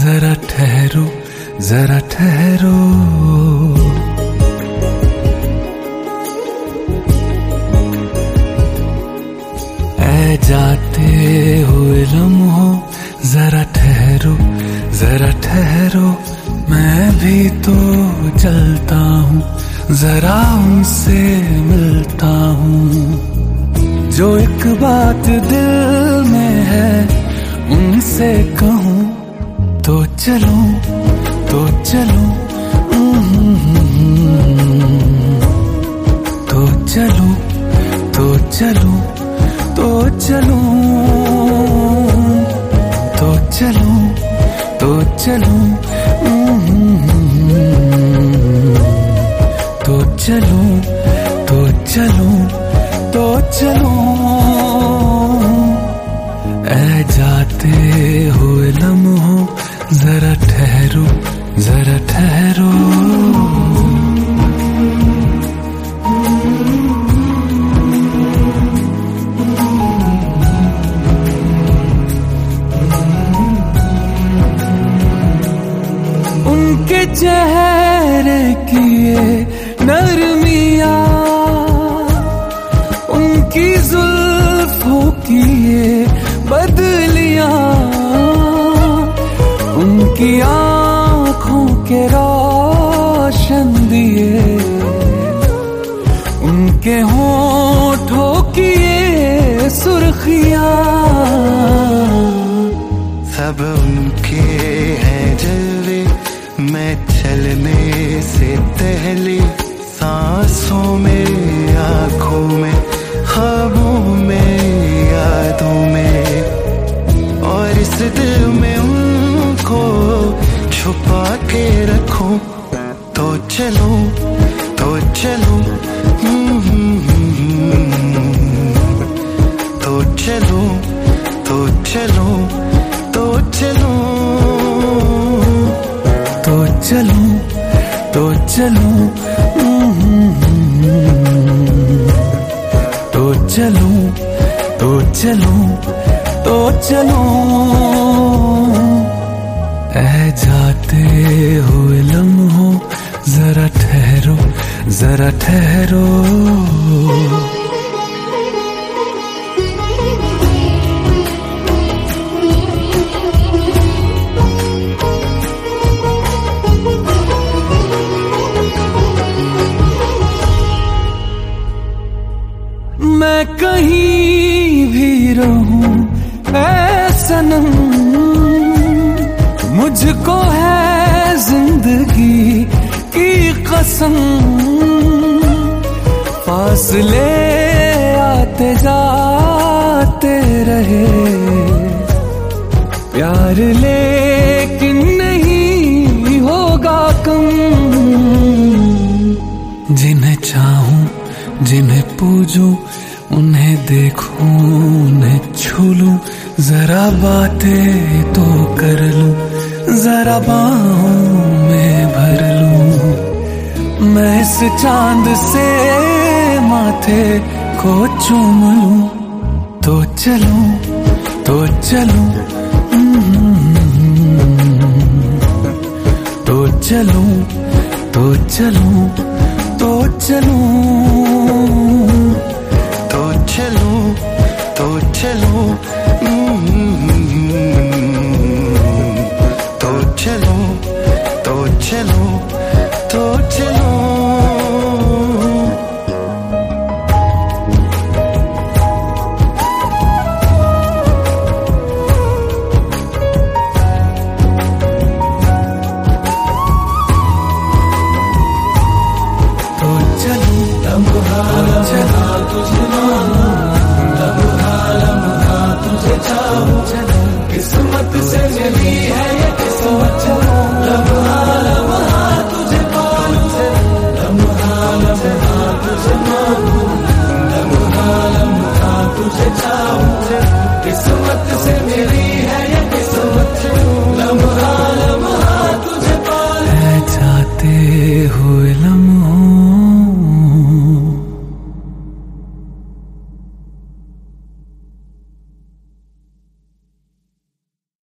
जरा ठहरो, जरा ठहरो। ऐ जाते हुए लम्हों जरा ठहरो, जरा ठहरो। मैं भी तो चलता हूँ, जरा उनसे मिलता हूँ। जो एक बात दिल में है उनसे कहूँ तो चलूं, तो चलूं, तो चलूं, तो चलूं, तो चलूं, तो चलूं, तो चलूं, तो चलूं, तो चलूं, तो चलूं। ऐ जाते हुए लम्हों जरा ठहरो, जरा ठहरो। उनके चेहरे की ये नरमियाँ, उनकी जुल्फों की ये बदलियाँ, उनकी आँखों के रोशन दिए, उनके होठों की ये सुर्खियाँ, सब उनके हैं जलवे। मैं चलने से पहले सांसों में, आँखों में, ख्वाबों में, यादों में, और इस दिल में उनको छुपा के रखूं। तो चलूं, तो चलूं, तो चलूं, तो चलूं, तो चलूं, तो चलूं, तो चलूं, तो चलूं, तो चलूं, तो चलूं। ऐ जाते हुए लम्हों जरा ठहरो, जरा ठहरो। मैं कहीं भी रहूं ऐ सनम, मुझको है जिंदगी की कसम। फासले आते जाते रहे, प्यार लेकिन नहीं होगा कम। जिन्हें चाहूं, जिन्हें पूजूं, उन्हें देखूं, उन्हें छू लूं, जरा बातें तो कर लूं, जरा बाहों में भर लूं। मैं इस चांद से माथे को चूम लूं। तो चलूं, तो चलूं, तो चलूं, तो चलूं, तो चलूं।